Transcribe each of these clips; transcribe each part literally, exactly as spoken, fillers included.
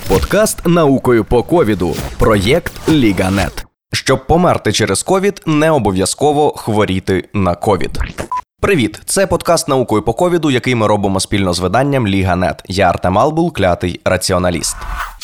Подкаст «Наукою по ковіду». Проєкт Ліга.нет. Щоб померти через ковід, не обов'язково хворіти на ковід. Привіт! Це подкаст «Наукою по ковіду», який ми робимо спільно з виданням Ліга.нет. Я Артем Албул, клятий раціоналіст.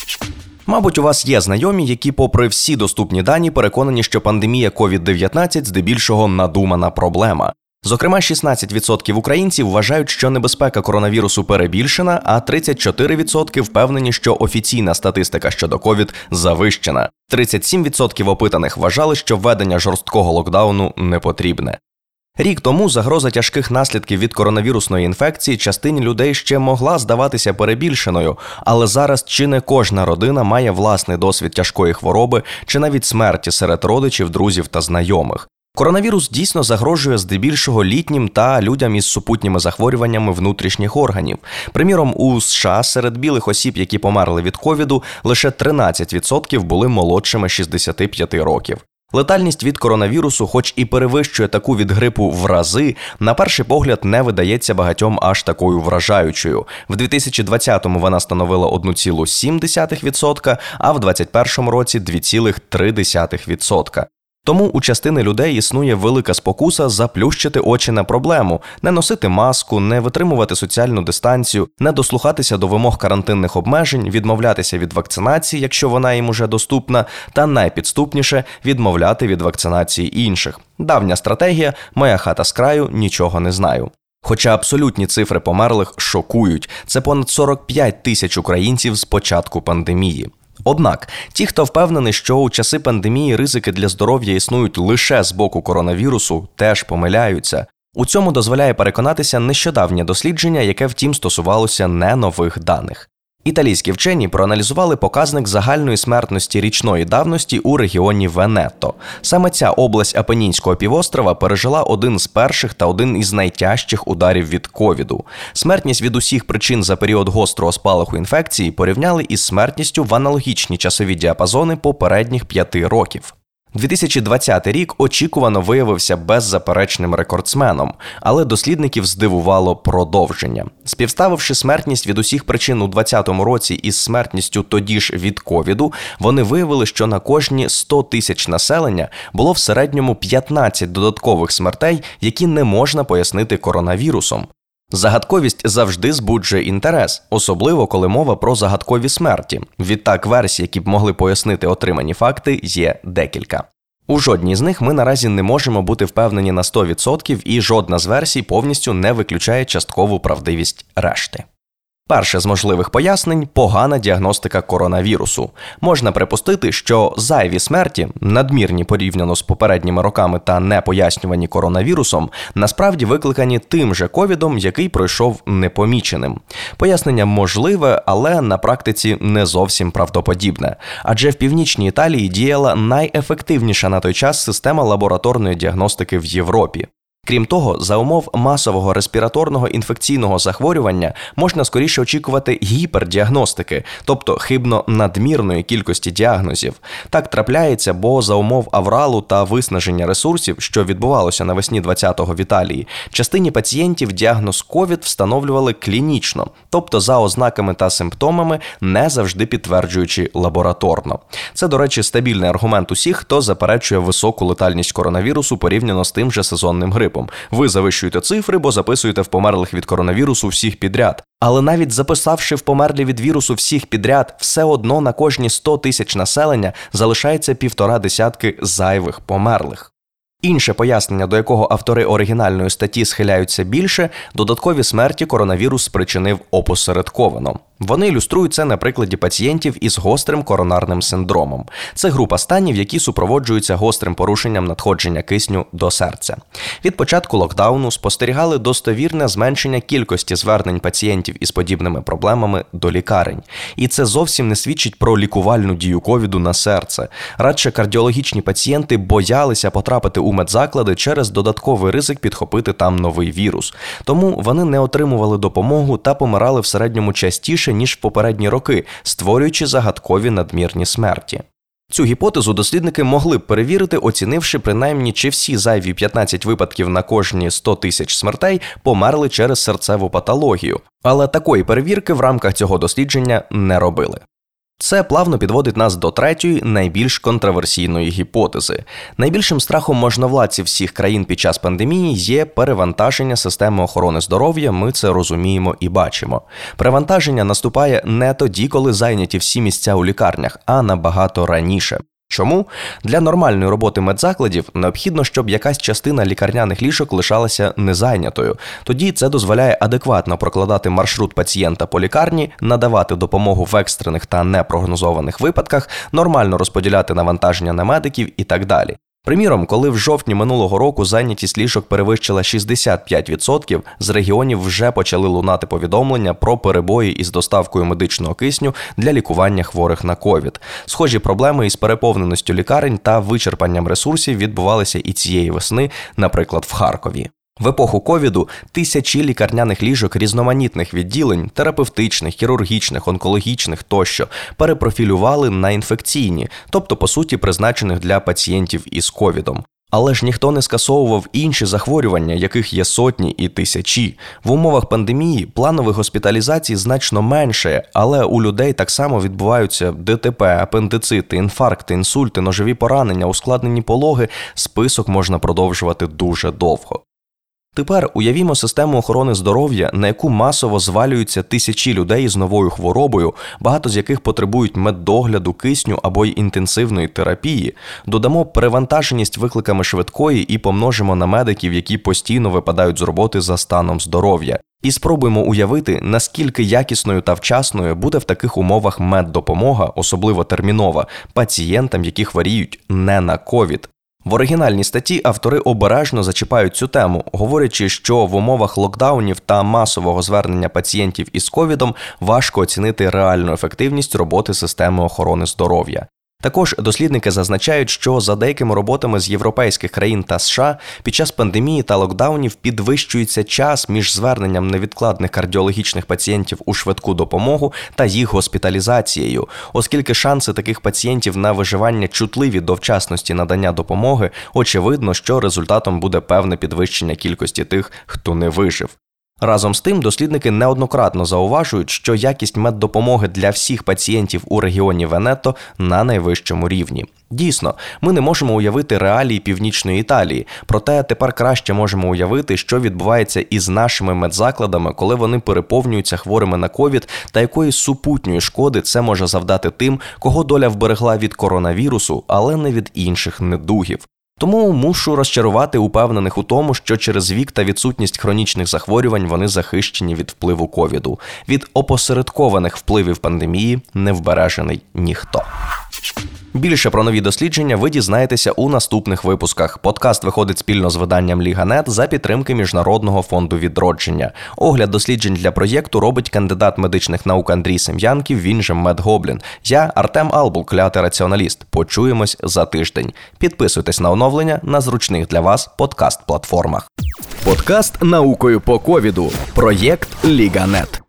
Мабуть, у вас є знайомі, які попри всі доступні дані переконані, що пандемія ковід дев'ятнадцять здебільшого надумана проблема. Зокрема, шістнадцять відсотків українців вважають, що небезпека коронавірусу перебільшена, а тридцять чотири відсотки впевнені, що офіційна статистика щодо ковід завищена. тридцять сім відсотків опитаних вважали, що введення жорсткого локдауну не потрібне. Рік тому загроза тяжких наслідків від коронавірусної інфекції частині людей ще могла здаватися перебільшеною, але зараз чи не кожна родина має власний досвід тяжкої хвороби, чи навіть смерті серед родичів, друзів та знайомих. Коронавірус дійсно загрожує здебільшого літнім та людям із супутніми захворюваннями внутрішніх органів. Приміром, у США серед білих осіб, які померли від ковіду, лише тринадцять відсотків були молодшими шістдесят п'ять років. Летальність від коронавірусу, хоч і перевищує таку від грипу в рази, на перший погляд не видається багатьом аж такою вражаючою. В дві тисячі двадцятому вона становила одна ціла сім десятих відсотка, а в двадцять першому році – два цілих три десятих відсотка. Тому у частини людей існує велика спокуса заплющити очі на проблему, не носити маску, не витримувати соціальну дистанцію, не дослухатися до вимог карантинних обмежень, відмовлятися від вакцинації, якщо вона їм уже доступна, та найпідступніше – відмовляти від вакцинації інших. Давня стратегія «моя хата з краю, нічого не знаю». Хоча абсолютні цифри померлих шокують – це понад сорок п'ять тисяч українців з початку пандемії. Однак, ті, хто впевнений, що у часи пандемії ризики для здоров'я існують лише з боку коронавірусу, теж помиляються. У цьому дозволяє переконатися нещодавнє дослідження, яке, втім, стосувалося не нових даних. Італійські вчені проаналізували показник загальної смертності річної давності у регіоні Венето. Саме ця область Апенінського півострова пережила один з перших та один із найтяжчих ударів від ковіду. Смертність від усіх причин за період гострого спалаху інфекції порівняли із смертністю в аналогічні часові діапазони попередніх п'яти років. дві тисячі двадцятий рік очікувано виявився беззаперечним рекордсменом, але дослідників здивувало продовження. Співставивши смертність від усіх причин у двадцятому році із смертністю тоді ж від ковіду, вони виявили, що на кожні сто тисяч населення було в середньому п'ятнадцять додаткових смертей, які не можна пояснити коронавірусом. Загадковість завжди збуджує інтерес, особливо коли мова про загадкові смерті. Відтак версій, які б могли пояснити отримані факти, є декілька. У жодній з них ми наразі не можемо бути впевнені на сто відсотків, і жодна з версій повністю не виключає часткову правдивість решти. Перше з можливих пояснень – погана діагностика коронавірусу. Можна припустити, що зайві смерті, надмірні порівняно з попередніми роками та не пояснювані коронавірусом, насправді викликані тим же ковідом, який пройшов непоміченим. Пояснення можливе, але на практиці не зовсім правдоподібне. Адже в Північній Італії діяла найефективніша на той час система лабораторної діагностики в Європі. Крім того, за умов масового респіраторного інфекційного захворювання можна скоріше очікувати гіпердіагностики, тобто хибно-надмірної кількості діагнозів. Так трапляється, бо за умов авралу та виснаження ресурсів, що відбувалося навесні двадцятого в Італії, частині пацієнтів діагноз ковід встановлювали клінічно, тобто за ознаками та симптомами, не завжди підтверджуючи лабораторно. Це, до речі, стабільний аргумент усіх, хто заперечує високу летальність коронавірусу порівняно з тим же сезонним грипом. Ви завищуєте цифри, бо записуєте в померлих від коронавірусу всіх підряд. Але навіть записавши в померлі від вірусу всіх підряд, все одно на кожні сто тисяч населення залишається півтора десятки зайвих померлих. Інше пояснення, до якого автори оригінальної статті схиляються більше – додаткові смерті коронавірус спричинив опосередковано. Вони ілюструють це на прикладі пацієнтів із гострим коронарним синдромом. Це група станів, які супроводжуються гострим порушенням надходження кисню до серця. Від початку локдауну спостерігали достовірне зменшення кількості звернень пацієнтів із подібними проблемами до лікарень. І це зовсім не свідчить про лікувальну дію ковіду на серце. Радше кардіологічні пацієнти боялися потрапити у медзаклади через додатковий ризик підхопити там новий вірус. Тому вони не отримували допомогу та помирали в середньому частіше, ніж в попередні роки, створюючи загадкові надмірні смерті. Цю гіпотезу дослідники могли б перевірити, оцінивши принаймні, чи всі зайві п'ятнадцять випадків на кожні сто тисяч смертей померли через серцеву патологію. Але такої перевірки в рамках цього дослідження не робили. Це плавно підводить нас до третьої, найбільш контроверсійної гіпотези. Найбільшим страхом можновладців всіх країн під час пандемії є перевантаження системи охорони здоров'я, ми це розуміємо і бачимо. Перевантаження наступає не тоді, коли зайняті всі місця у лікарнях, а набагато раніше. Чому? Для нормальної роботи медзакладів необхідно, щоб якась частина лікарняних ліжок лишалася незайнятою. Тоді це дозволяє адекватно прокладати маршрут пацієнта по лікарні, надавати допомогу в екстрених та непрогнозованих випадках, нормально розподіляти навантаження на медиків і так далі. Приміром, коли в жовтні минулого року зайнятість ліжок перевищила шістдесят п'ять відсотків, з регіонів вже почали лунати повідомлення про перебої із доставкою медичного кисню для лікування хворих на ковід. Схожі проблеми із переповненістю лікарень та вичерпанням ресурсів відбувалися і цієї весни, наприклад, в Харкові. В епоху ковіду тисячі лікарняних ліжок різноманітних відділень, терапевтичних, хірургічних, онкологічних тощо, перепрофілювали на інфекційні, тобто, по суті, призначених для пацієнтів із ковідом. Але ж ніхто не скасовував інші захворювання, яких є сотні і тисячі. В умовах пандемії планових госпіталізацій значно менше, але у людей так само відбуваються ДТП, апендицити, інфаркти, інсульти, ножові поранення, ускладнені пологи. Список можна продовжувати дуже довго. Тепер уявімо систему охорони здоров'я, на яку масово звалюються тисячі людей з новою хворобою, багато з яких потребують меддогляду, кисню або й інтенсивної терапії. Додамо перевантаженість викликами швидкої і помножимо на медиків, які постійно випадають з роботи за станом здоров'я. І спробуємо уявити, наскільки якісною та вчасною буде в таких умовах меддопомога, особливо термінова, пацієнтам, які хворіють не на ковід. В оригінальній статті автори обережно зачіпають цю тему, говорячи, що в умовах локдаунів та масового звернення пацієнтів із ковідом важко оцінити реальну ефективність роботи системи охорони здоров'я. Також дослідники зазначають, що за деякими роботами з європейських країн та США під час пандемії та локдаунів підвищується час між зверненням невідкладних кардіологічних пацієнтів у швидку допомогу та їх госпіталізацією, оскільки шанси таких пацієнтів на виживання чутливі до вчасності надання допомоги, очевидно, що результатом буде певне підвищення кількості тих, хто не вижив. Разом з тим, дослідники неоднократно зауважують, що якість меддопомоги для всіх пацієнтів у регіоні Венето на найвищому рівні. Дійсно, ми не можемо уявити реалії Північної Італії, проте тепер краще можемо уявити, що відбувається із нашими медзакладами, коли вони переповнюються хворими на ковід, та якої супутньої шкоди це може завдати тим, кого доля вберегла від коронавірусу, але не від інших недугів. Тому мушу розчарувати упевнених у тому, що через вік та відсутність хронічних захворювань вони захищені від впливу ковіду. Від опосередкованих впливів пандемії не вбережений ніхто. Більше про нові дослідження ви дізнаєтеся у наступних випусках. Подкаст виходить спільно з виданням Ліга.нет за підтримки Міжнародного фонду відродження. Огляд досліджень для проєкту робить кандидат медичних наук Андрій Сем'янків, він же Медгоблін. Я Артем Албул, клятий раціоналіст. Почуємось за тиждень. Підписуйтесь на оновлення на зручних для вас подкаст-платформах. Подкаст «Наукою по ковіду». Проєкт Ліга.нет.